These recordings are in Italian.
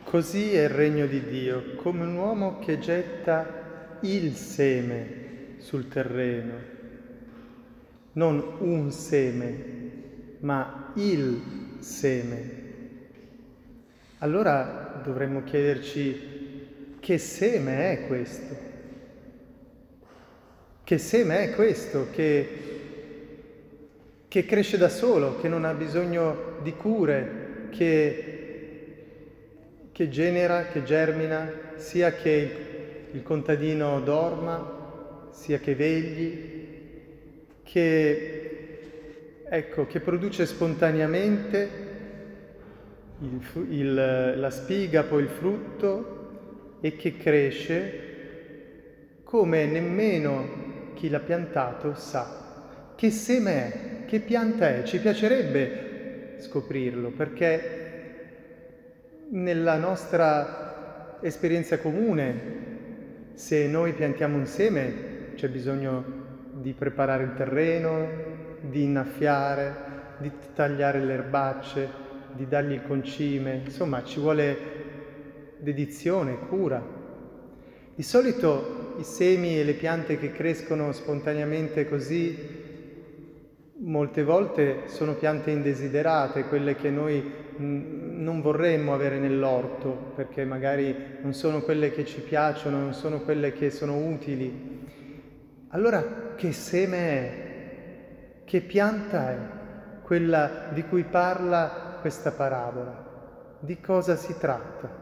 Così è il regno di Dio, come un uomo che getta il seme sul terreno, non un seme, ma il seme. Allora dovremmo chiederci che seme è questo? Che seme è questo che cresce da solo, che non ha bisogno di cure, che genera, che germina, sia che il contadino dorma, sia che vegli, che produce spontaneamente la spiga, poi il frutto, e che cresce come nemmeno chi l'ha piantato sa. Che seme è? Che pianta è? Ci piacerebbe scoprirlo, perché nella nostra esperienza comune, se noi piantiamo un seme, c'è bisogno di preparare il terreno, di innaffiare, di tagliare le erbacce, di dargli il concime, insomma ci vuole dedizione, cura. Di solito i semi e le piante che crescono spontaneamente così, molte volte sono piante indesiderate, quelle che noi non vorremmo avere nell'orto, perché magari non sono quelle che ci piacciono, non sono quelle che sono utili. Allora che seme è? Che pianta è quella di cui parla questa parabola? Di cosa si tratta?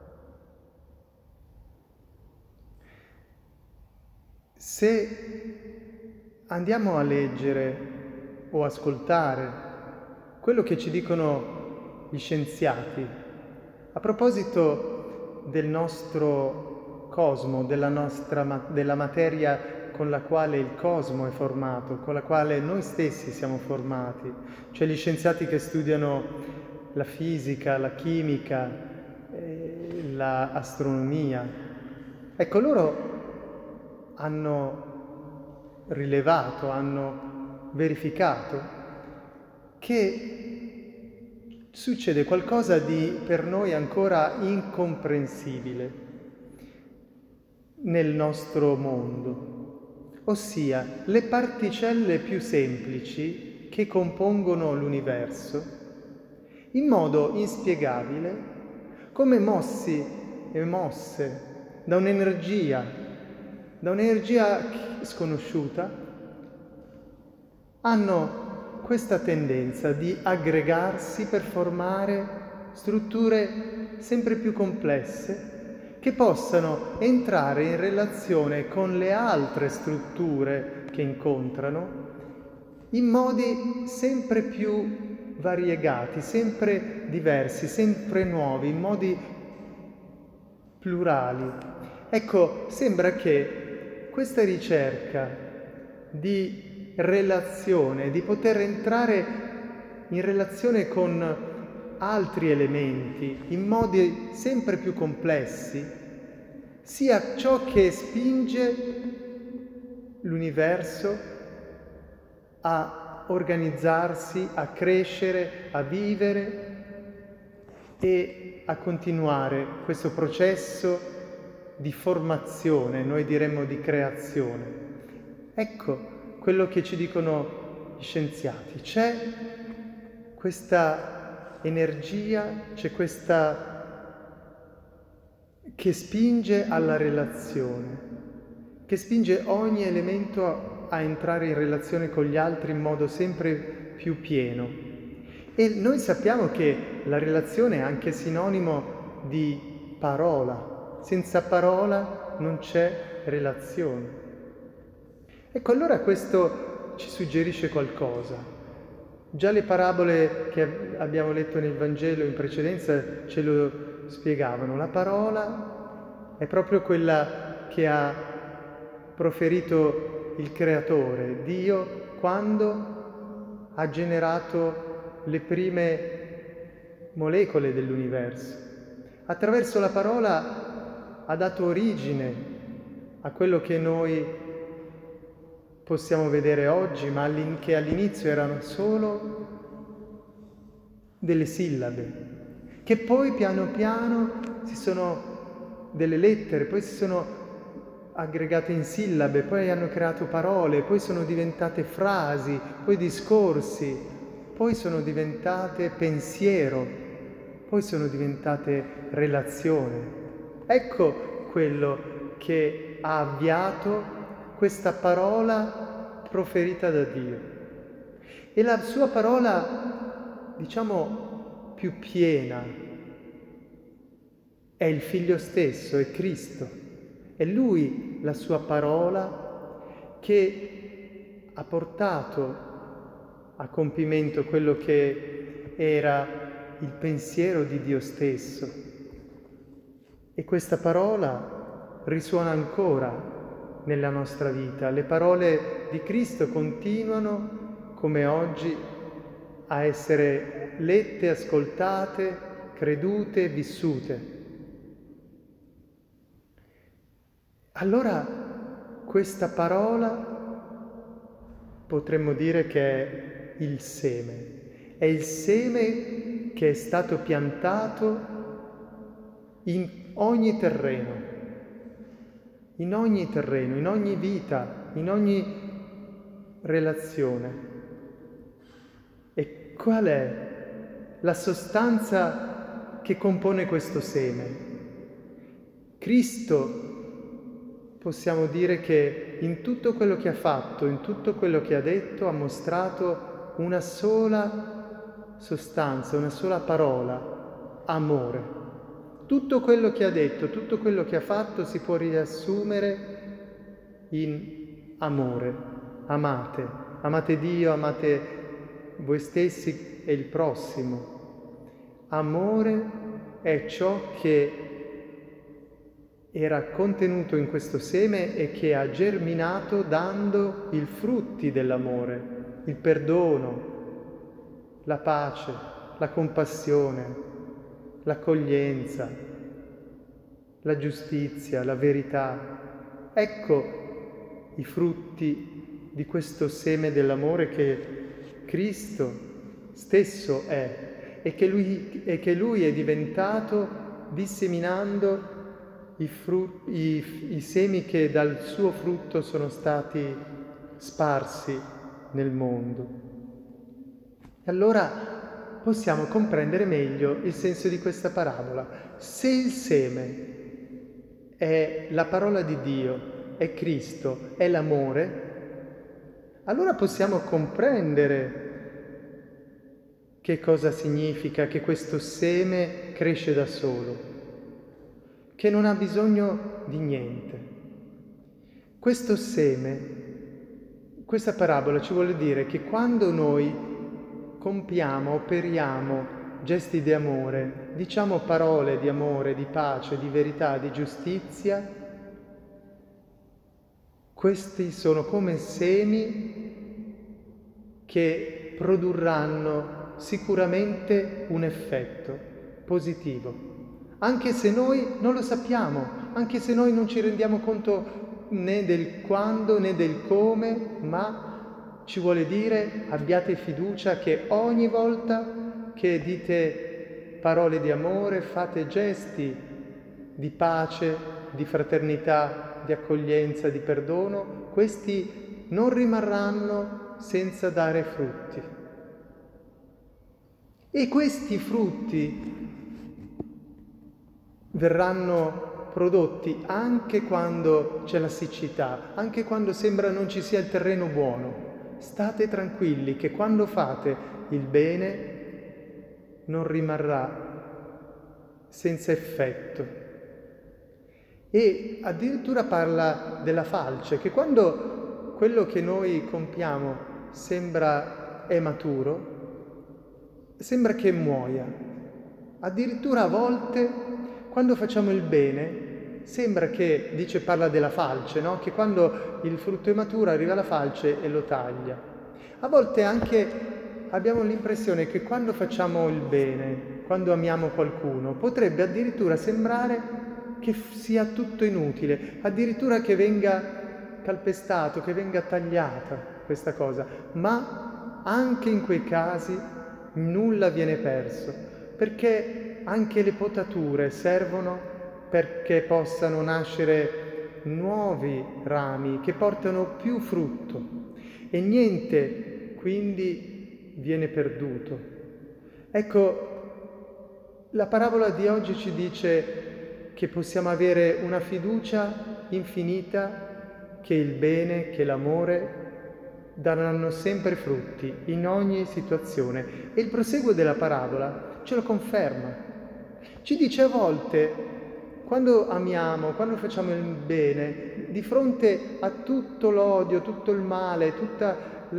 Se andiamo a leggere o ascoltare quello che ci dicono gli scienziati a proposito del nostro cosmo, della materia con la quale il cosmo è formato, con la quale noi stessi siamo formati, cioè gli scienziati che studiano la fisica, la chimica, l'astronomia. Ecco, loro hanno rilevato, hanno verificato che succede qualcosa di per noi ancora incomprensibile nel nostro mondo, ossia le particelle più semplici che compongono l'universo, in modo inspiegabile, come mossi e mosse da un'energia sconosciuta, hanno questa tendenza di aggregarsi per formare strutture sempre più complesse che possano entrare in relazione con le altre strutture che incontrano in modi sempre più variegati, sempre diversi, sempre nuovi, in modi plurali. Ecco, sembra che questa ricerca di relazione, di poter entrare in relazione con altri elementi in modi sempre più complessi, sia ciò che spinge l'universo a organizzarsi, a crescere, a vivere e a continuare questo processo di formazione, noi diremmo di creazione. Ecco quello che ci dicono gli scienziati. C'è questa energia, c'è questa che spinge alla relazione, che spinge ogni elemento a entrare in relazione con gli altri in modo sempre più pieno. E noi sappiamo che la relazione è anche sinonimo di parola. Senza parola non c'è relazione. Ecco, allora questo ci suggerisce qualcosa. Già le parabole che abbiamo letto nel Vangelo in precedenza ce lo spiegavano. La parola è proprio quella che ha proferito il Creatore, Dio, quando ha generato le prime molecole dell'universo. Attraverso la parola ha dato origine a quello che noi possiamo vedere oggi, ma che all'inizio erano solo delle sillabe. che poi piano piano si sono delle lettere, poi si sono aggregate in sillabe, poi hanno creato parole, poi sono diventate frasi, poi discorsi, poi sono diventate pensiero, poi sono diventate relazione. Ecco quello che ha avviato questa parola proferita da Dio. E la sua parola, diciamo, più piena è il Figlio stesso, è Cristo. È Lui, la sua parola, che ha portato a compimento quello che era il pensiero di Dio stesso. E questa parola risuona ancora nella nostra vita. Le parole di Cristo continuano, come oggi, a essere lette, ascoltate, credute, vissute. Allora questa parola potremmo dire che è il seme che è stato piantato in ogni terreno, in ogni vita, in ogni relazione. E qual è la sostanza che compone questo seme? Cristo, possiamo dire che in tutto quello che ha fatto, in tutto quello che ha detto, ha mostrato una sola sostanza, una sola parola: amore. Tutto quello che ha detto, tutto quello che ha fatto si può riassumere in amore. Amate, amate Dio, amate voi stessi e il prossimo. Amore è ciò che era contenuto in questo seme e che ha germinato dando i frutti dell'amore, il perdono, la pace, la compassione, l'accoglienza, la giustizia, la verità. Ecco i frutti di questo seme dell'amore che Cristo stesso è e che Lui è diventato disseminando i semi che dal suo frutto sono stati sparsi nel mondo. E allora possiamo comprendere meglio il senso di questa parabola. Se il seme è la parola di Dio, è Cristo, è l'amore, allora possiamo comprendere che cosa significa che questo seme cresce da solo, che non ha bisogno di niente. Questo seme, questa parabola ci vuole dire che quando noi compiamo, operiamo gesti di amore, diciamo parole di amore, di pace, di verità, di giustizia, questi sono come semi che produrranno sicuramente un effetto positivo. Anche se noi non lo sappiamo, anche se noi non ci rendiamo conto né del quando né del come, ma ci vuole dire: abbiate fiducia che ogni volta che dite parole di amore, fate gesti di pace, di fraternità, di accoglienza, di perdono, questi non rimarranno senza dare frutti. E questi frutti verranno prodotti anche quando c'è la siccità, anche quando sembra non ci sia il terreno buono. State tranquilli che quando fate il bene non rimarrà senza effetto. E addirittura parla della falce, che quando quello che noi compiamo sembra è maturo, sembra che muoia. Addirittura a volte, quando facciamo il bene, sembra che, parla della falce, no? Che quando il frutto è maturo arriva la falce e lo taglia. A volte anche abbiamo l'impressione che quando facciamo il bene, quando amiamo qualcuno, potrebbe addirittura sembrare che sia tutto inutile, addirittura che venga calpestato, che venga tagliata questa cosa. Ma anche in quei casi nulla viene perso, perché anche le potature servono perché possano nascere nuovi rami che portano più frutto e niente quindi viene perduto. Ecco, la parabola di oggi ci dice che possiamo avere una fiducia infinita che il bene, che l'amore daranno sempre frutti in ogni situazione. E il proseguo della parabola ce lo conferma. Ci dice a volte, quando amiamo, quando facciamo il bene, di fronte a tutto l'odio, tutto il male, tutta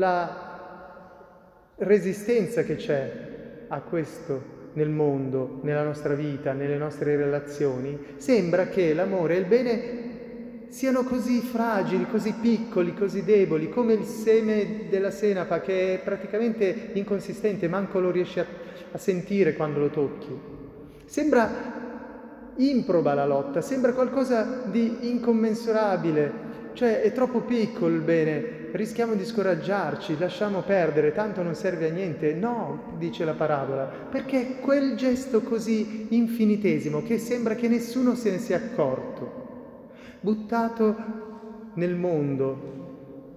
la resistenza che c'è a questo nel mondo, nella nostra vita, nelle nostre relazioni, sembra che l'amore e il bene siano così fragili, così piccoli, così deboli, come il seme della senape che è praticamente inconsistente, manco lo riesci a sentire quando lo tocchi. Sembra improba la lotta, sembra qualcosa di incommensurabile, cioè è troppo piccolo il bene, rischiamo di scoraggiarci, lasciamo perdere, tanto non serve a niente. No, dice la parabola, perché è quel gesto così infinitesimo che sembra che nessuno se ne sia accorto, buttato nel mondo,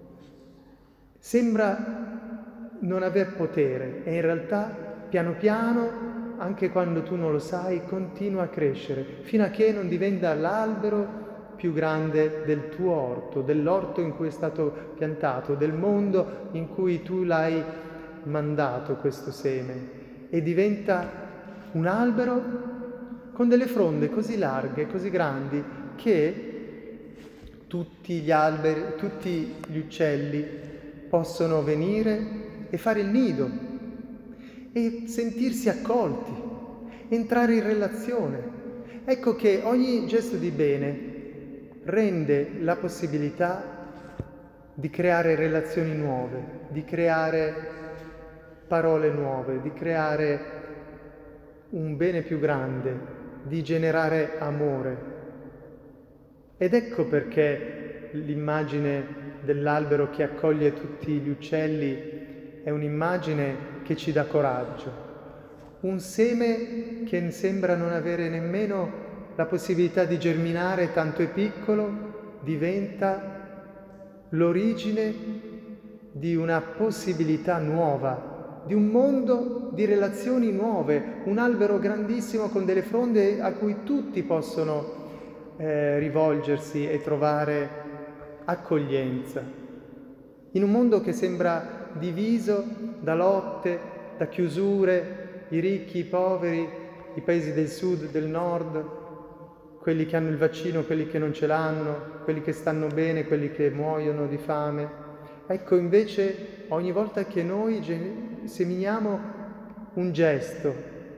sembra non aver potere e in realtà piano piano, anche quando tu non lo sai, continua a crescere fino a che non diventa l'albero più grande del tuo orto, dell'orto in cui è stato piantato, del mondo in cui tu l'hai mandato questo seme, e diventa un albero con delle fronde così larghe, così grandi, che tutti gli alberi, tutti gli uccelli possono venire e fare il nido e sentirsi accolti, entrare in relazione. Ecco che ogni gesto di bene rende la possibilità di creare relazioni nuove, di creare parole nuove, di creare un bene più grande, di generare amore. Ed ecco perché l'immagine dell'albero che accoglie tutti gli uccelli è un'immagine che ci dà coraggio. Un seme che sembra non avere nemmeno la possibilità di germinare, tanto è piccolo, diventa l'origine di una possibilità nuova, di un mondo di relazioni nuove, un albero grandissimo con delle fronde a cui tutti possono rivolgersi e trovare accoglienza. In un mondo che sembra diviso da lotte, da chiusure, i ricchi, i poveri, i paesi del sud, del nord, quelli che hanno il vaccino, quelli che non ce l'hanno, quelli che stanno bene, quelli che muoiono di fame. Ecco, invece, ogni volta che noi seminiamo un gesto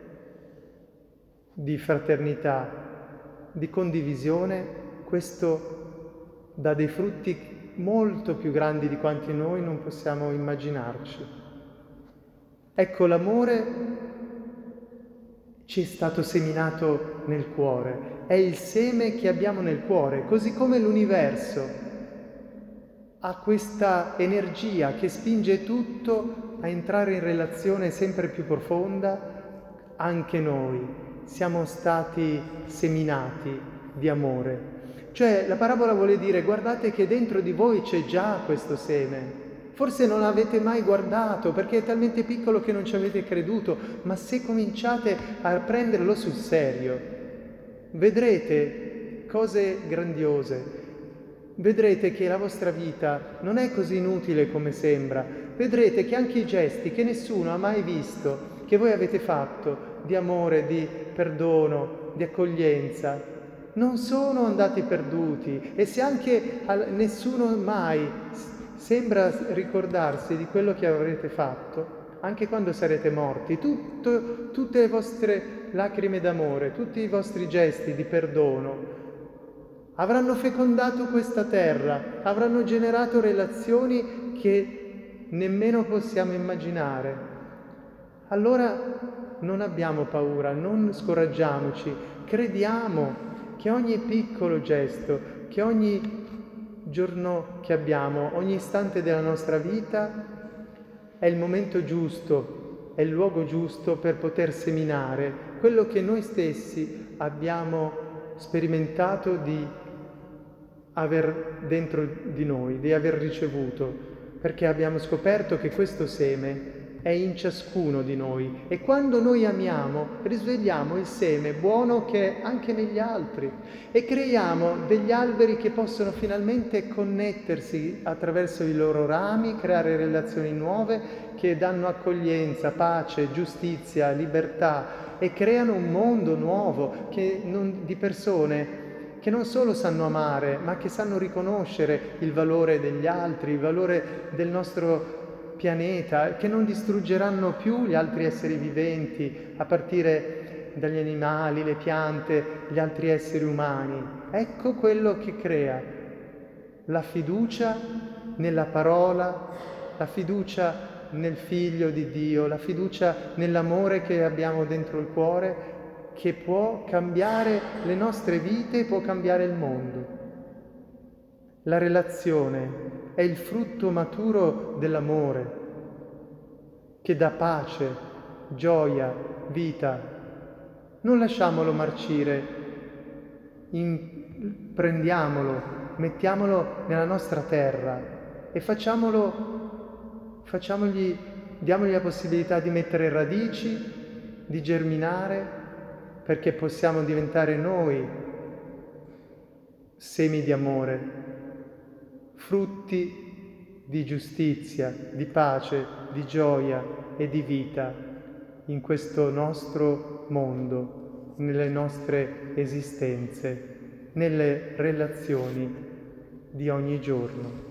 di fraternità, di condivisione, questo dà dei frutti molto più grandi di quanti noi non possiamo immaginarci. Ecco, l'amore ci è stato seminato nel cuore, è il seme che abbiamo nel cuore, così come l'universo ha questa energia che spinge tutto a entrare in relazione sempre più profonda, anche noi siamo stati seminati di amore. Cioè, la parabola vuole dire, guardate che dentro di voi c'è già questo seme. Forse non l'avete mai guardato perché è talmente piccolo che non ci avete creduto, ma se cominciate a prenderlo sul serio, vedrete cose grandiose. Vedrete che la vostra vita non è così inutile come sembra. Vedrete che anche i gesti che nessuno ha mai visto, che voi avete fatto, di amore, di perdono, di accoglienza, non sono andati perduti. E se anche nessuno mai sembra ricordarsi di quello che avrete fatto, anche quando sarete morti, tutte le vostre lacrime d'amore, tutti i vostri gesti di perdono avranno fecondato questa terra, avranno generato relazioni che nemmeno possiamo immaginare. Allora non abbiamo paura, non scoraggiamoci, crediamo che ogni piccolo gesto, che ogni giorno che abbiamo, ogni istante della nostra vita è il momento giusto, è il luogo giusto per poter seminare quello che noi stessi abbiamo sperimentato di aver dentro di noi, di aver ricevuto, perché abbiamo scoperto che questo seme è in ciascuno di noi e quando noi amiamo risvegliamo il seme buono che è anche negli altri e creiamo degli alberi che possono finalmente connettersi attraverso i loro rami, creare relazioni nuove che danno accoglienza, pace, giustizia, libertà e creano un mondo nuovo di persone che non solo sanno amare, ma che sanno riconoscere il valore degli altri, il valore del nostro pianeta, che non distruggeranno più gli altri esseri viventi, a partire dagli animali, le piante, gli altri esseri umani. Ecco quello che crea la fiducia nella parola, la fiducia nel Figlio di Dio, la fiducia nell'amore che abbiamo dentro il cuore, che può cambiare le nostre vite e può cambiare il mondo. La relazione è il frutto maturo dell'amore, che dà pace, gioia, vita. Non lasciamolo marcire, prendiamolo, mettiamolo nella nostra terra e diamogli la possibilità di mettere radici, di germinare, perché possiamo diventare noi semi di amore, frutti di giustizia, di pace, di gioia e di vita in questo nostro mondo, nelle nostre esistenze, nelle relazioni di ogni giorno.